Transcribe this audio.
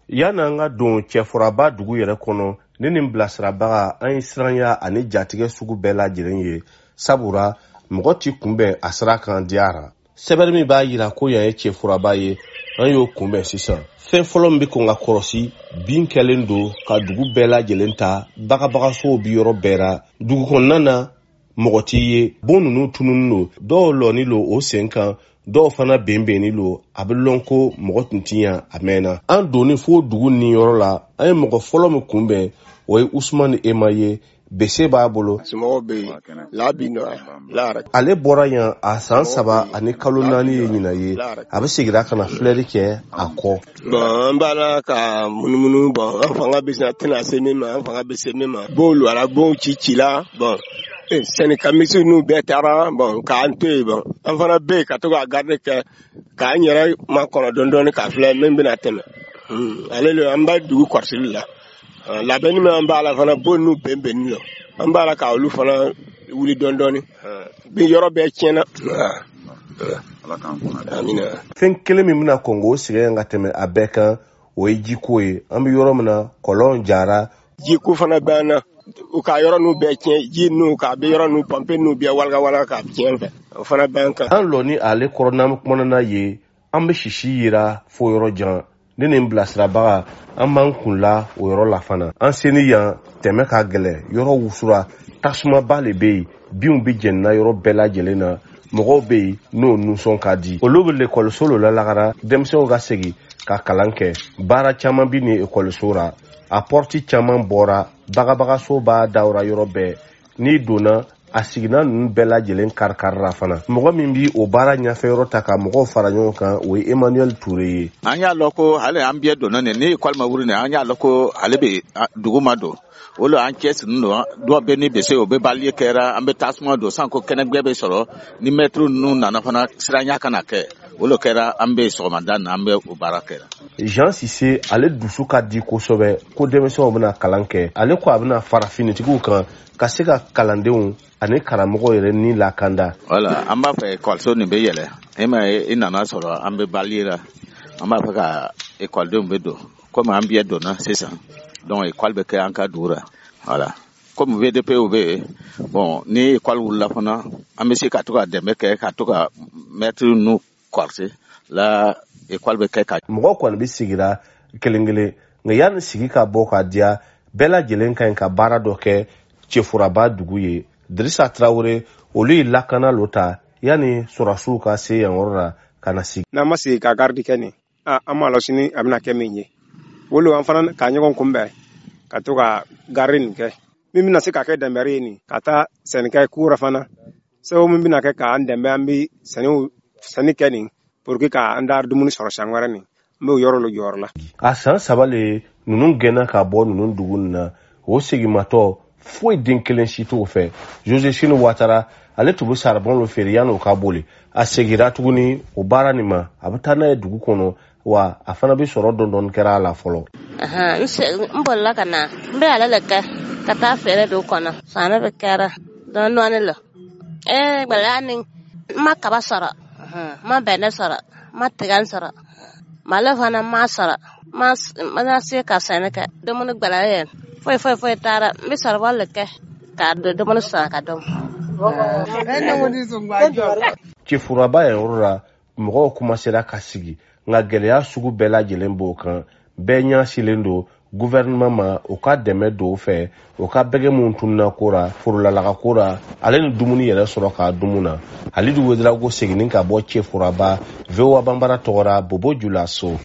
Yana nga don cɛfuraba dugu yɛrɛ kɔnɔ ne nin bilasirabaga an ye siranya ani jatigɛ sugu bɛɛ lajɛlen ye sabura mɔgɔ ti kunbɛn a sira kan diyara. Sɛbɛnni min b'a yira ko yan ye cɛfuraba ye an y'o kunbɛn sisan. Fɛn fɔlɔ min bɛ kɔn ka kɔlɔsi bin kɛlen don ka dugu bɛɛ lajɛlen ta bagabagasow bi yɔrɔ bɛɛ la. Dugu kɔnɔna na mɔgɔ t'i ye bon ninnu tunun don dɔw lɔni lo o sen kan dɔw fana benbenni lo a bɛ lɔn ko mɔgɔ tun ti yan a mɛnna. An donni fo dugu ni yɔrɔ la an ye mɔgɔ fɔlɔ min kunbɛn o ye Usmani Ema ye. Bese b'a bolo. Ale bɔra yan a san 3 ani kalo 4 ye ɲina ye. A bɛ segira kana filɛli kɛ a kɔ. Bon an b'a ka munumunu bon an fanga bɛ se tɛna se min ma an fanga bɛ se min ma. B'olu ala bon ci la bon Senegal misiw n'u bɛɛ taara bon k'an to yen bon an fana bɛ yen ka to ka garde kɛ k'an yɛrɛ makɔnɔ dɔɔni ka filɛ min bɛna tɛmɛ. Ale le an b'a dugu kɔlɔsili la. Labɛnni min an b'a la fana bon n'u bɛnbɛnni la an b'a la ka olu fana wuli dɔɔni bin yɔrɔ bɛɛ tiɲɛna. Fɛn kelen min bɛna kɔn k'o sɛgɛn ka tɛmɛ a bɛɛ kan o ye jiko ye. An bɛ yɔrɔ min na kɔlɔn jara. Jiko fana bɛ na u ka yɔrɔ n'u bɛɛ tiɲɛ ji n'u ka bɛ yɔrɔ n'u pɔnpe n'u bɛɛ walawala ka tiɲɛ fɛ o fana bɛ kan. An lɔ ni ale kɔrɔ n'an kumana ye an bɛ sisi yira fo yɔrɔ jan. Ne nin bilasirabaga an b'an kunla o yɔrɔ la fana. An seni yan tɛmɛ ka gɛlɛ yɔrɔ wusura tasumaba le bɛ yen binw bɛ jɛnina yɔrɔ bɛɛ lajɛlen na mɔgɔw bɛ yen n'o nusɔn ka di. Olu bɛ ekɔliso la lagara denmisɛnw ka segin ka kalan kɛ baara caman bɛ ni ekɔliso ra a pɔrti caman bɔra bagabagaso b'a dawura yɔrɔ bɛɛ n'i donna a sigina ninnu bɛɛ lajɛlen karikarira fana. Mɔgɔ min bi o baara ɲɛfɛ yɔrɔ ta ka mɔgɔw fara ɲɔgɔn kan o ye Emmanuel Toure ye. An y'a lɔn ko ale an bɛɛ donna nin ni école ma wuli nin an y'a lɔn ko ale bɛ dugu ma don o la an cɛsirilen don dɔw bɛ ni bese o bɛ bali kɛra an bɛ tasuma don san ko kɛnɛgɛ bɛ sɔrɔ ni mɛtiri ninnu nana fana siranya kana kɛ o lo kɛra an bɛ sɔgɔmada na an bɛ o baara kɛra. Jean Cissé ale dusu ka di kosɛbɛ ko denmisɛnw bɛna kalan kɛ ale ko a bɛna fara finitigiw kan ka se ka kalandenw ani karamɔgɔ yɛrɛ ni lakanda. Wala an b'a fɛ ekɔliso nin bɛ yɛlɛ e ma i nana sɔrɔ an bɛ bali la an b'a fɛ ka ekɔlidenw bɛ don komi an bɛɛ donna sisan donc ekɔli bɛ kɛ an ka dugu la voilà comme VDP o bɛ yen bon ni ekɔli wulila fana an bɛ se ka to ka dɛmɛ kɛ ka to ka mɛtiri ninnu kɔlɔsi la ekɔli bɛ kɛ ka. Mɔgɔ kɔni bɛ sigira kelen kelen nka yanni sigi ka bɔ ka diya bɛɛ lajɛlen ka ɲi ka baara dɔ kɛ cɛfuraba dugu ye. Dirisa Traore olu ye lakana lo ta yanni sɔrɔsiw ka se yan yɔrɔ la ka na sigi. N'an ma sigi ka garde kɛ nin an m'a lɔn sini a bɛna kɛ min ye olu an fana ka ɲɔgɔn kunbɛn ka to ka garde nin kɛ min bɛna se ka kɛ dɛmɛri ye nin ka taa sɛnɛkɛ kura fana sababu min bɛna kɛ k'an dɛmɛ an bɛ sɛnɛ kɛ nin pour que k'an da dumuni sɔrɔ san wɛrɛ nin n bɛ o yɔrɔ lo jɔyɔrɔ la. A san 3 le ninnu gɛnna ka bɔ ninnu dugu nin na o segimatɔ foyi den kelen si t'o fɛ. Joséphine Ouattara ale tun bɛ saribɔn lo feere yanni o ka boli a segira tuguni o baara nin ma a bɛ taa n'a ye dugu kɔnɔ wa a fana bɛ sɔrɔ dɔɔni kɛra a la fɔlɔ. N bolila ka na n bɛ ale le kɛ ka taa feere dugu kɔnɔ sanni bɛ kɛra dɔɔni la gbɛlɛya ni n ma kaba sɔrɔ n ma bɛnɛ sɔrɔ n ma tiga sɔrɔ malo fana ma sɔrɔ n ma se ka sɛnɛ kɛ dumuni gbɛlɛya foyi taara n bɛ saribɔn le kɛ ka dumuni sɔrɔ ka dɔn. Cɛfuraba yan yɔrɔ la mɔgɔw kumasera ka sigi nka gɛlɛya sugu bɛɛ lajɛlen b'o kan bɛɛ ɲɛsilen don gouvernement ma o ka dɛmɛ don fɛ o ka bɛgɛ mun tununa ko ra forolalaka ko ra ale ni dumuni yɛrɛ sɔrɔ k'a dumu na Halidu Ouedraogo seginnin ka bɔ Cɛfuraba VOA Bambara tɔgɔra Bobo Julaso.